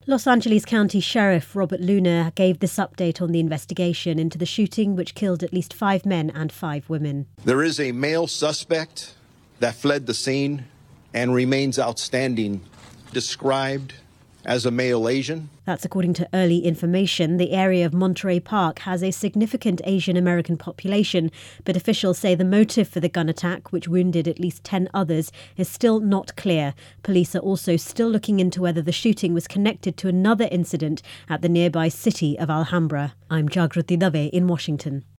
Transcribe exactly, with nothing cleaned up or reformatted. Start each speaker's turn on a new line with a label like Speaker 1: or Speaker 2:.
Speaker 1: Los Angeles County Sheriff Robert Luna gave this update on the investigation into the shooting which killed at least five men and five women.
Speaker 2: There is a male suspect that fled the scene and remains outstanding, described as a male Asian.
Speaker 1: That's according to early information. The area of Monterey Park has a significant Asian American population, but officials say the motive for the gun attack, which wounded at least ten others, is still not clear. Police are also still looking into whether the shooting was connected to another incident at the nearby city of Alhambra. I'm Jagrati Dave in Washington.